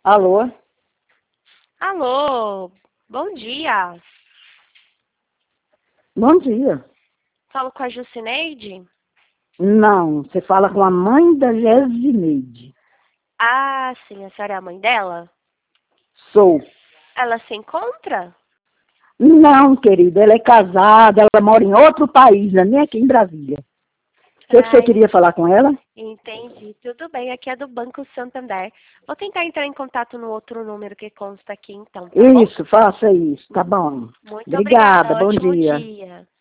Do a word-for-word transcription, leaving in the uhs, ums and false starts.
Alô? Alô, bom dia. Bom dia. Falo com a Jucineide? Não, você fala com a mãe da Gesineide. Ah, sim, a senhora é a mãe dela? Sou. Ela se encontra? Não, querida, ela é casada, ela mora em outro país, não é nem aqui em Brasília. O que, que você Ah, queria falar com ela? entendi. Tudo bem, aqui é do Banco Santander. Vou tentar entrar em contato no outro número que consta aqui então, tá bom? Isso, faça isso, tá bom. Muito obrigada, Obrigada, bom ótimo dia. dia.